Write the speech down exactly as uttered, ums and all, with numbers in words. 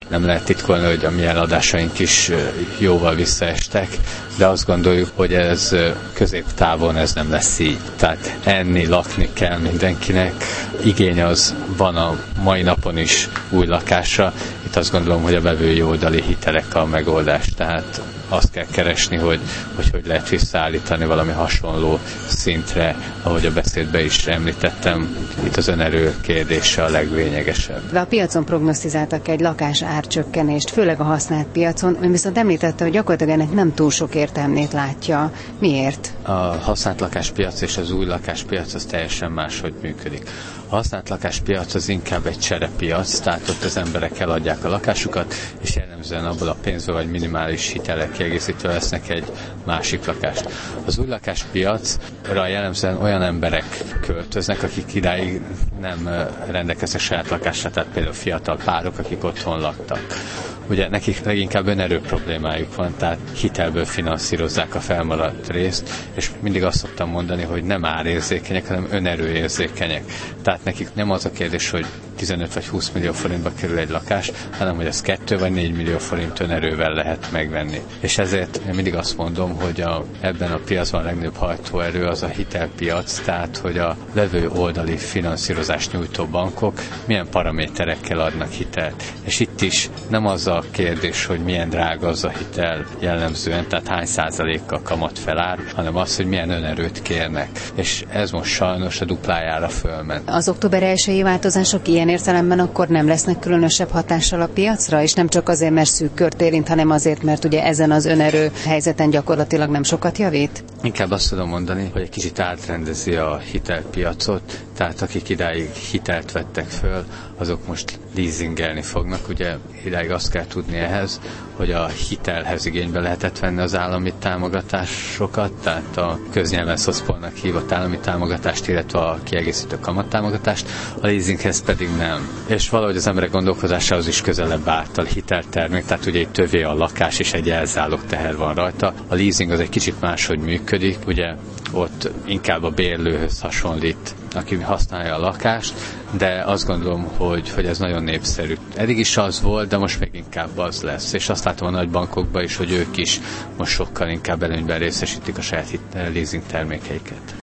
Nem lehet titkolni, hogy a mi eladásaink is jóval visszaestek, de azt gondoljuk, hogy ez középtávon ez nem lesz így. Tehát enni, lakni kell mindenkinek. Igény az van a mai napon is új lakásra. Itt azt gondolom, hogy a vevői oldali hitelek a megoldás. Tehát azt kell keresni, hogy, hogy hogy lehet visszaállítani valami hasonló szintre, ahogy a beszédben is említettem, itt az önerő kérdése a leglényegesebb. De a piacon prognosztizáltak egy lakás árcsökkenést, főleg a használt piacon, ön viszont említette, hogy gyakorlatilag ennek nem túl sok értelmét látja. Miért? A használt lakáspiac és az új lakáspiac az teljesen máshogy működik. A használt lakáspiac az inkább egy cserepiac, tehát ott az emberek eladják a lakásukat, és jellemzően abból a pénzből vagy minimális hitelek kiegészítve vesznek egy másik lakást. Az új lakáspiacra jellemzően olyan emberek költöznek, akik idáig nem rendelkeznek saját lakásra, tehát például fiatal párok, akik otthon laktak. Ugye nekik leginkább önerő problémájuk van, tehát hitelből finanszírozzák a felmaradt részt, és mindig azt szoktam mondani, hogy nem árérzékenyek, hanem önerőérzékenyek. Tehát nekik nem az a kérdés, hogy tizenöt vagy húsz millió forintba kerül egy lakás, hanem hogy ez kettő vagy négy millió forint önerővel lehet megvenni. És ezért én mindig azt mondom, hogy a, ebben a piacban a legnagyobb hajtóerő az a hitelpiac, tehát hogy a levő oldali finanszírozást nyújtó bankok milyen paraméterekkel adnak hitelt. És itt is nem az a kérdés, hogy milyen drága az a hitel jellemzően, tehát hány százalékkal kamat felár, hanem az, hogy milyen önerőt kérnek. És ez most sajnos a duplájára fölment. Az október elsői változások ilyen értelemben akkor nem lesznek különösebb hatással a piacra, és nem csak azért, mert szűk kört érint, hanem azért, mert ugye ezen az önerő helyzeten gyakorlatilag nem sokat javít? Inkább azt tudom mondani, hogy egy kicsit átrendezi a hitelpiacot, tehát akik idáig hitelt vettek föl, azok most leasingelni fognak. Ugye idáig azt kell tudni ehhez, hogy a hitelhez igénybe lehetett venni az állami támogatásokat, tehát a köznyelven szocpolnak hívott állami támogatást, illetve a kiegészítő kamattámogatást, a leasinghez pedig nem. És valahogy az emberek gondolkodásához is közelebb állt a hiteltermék, tehát ugye egy tövé a lakás és egy elzálog teher van rajta. A leasing az egy kicsit máshogy működik, ugye ott inkább a bérlőhöz hasonlít, aki használja a lakást, de azt gondolom, hogy, hogy ez nagyon népszerű. Eddig is az volt, de most még inkább az lesz. És azt látom a nagy bankokban is, hogy ők is most sokkal inkább előnyben részesítik a saját leasing termékeiket.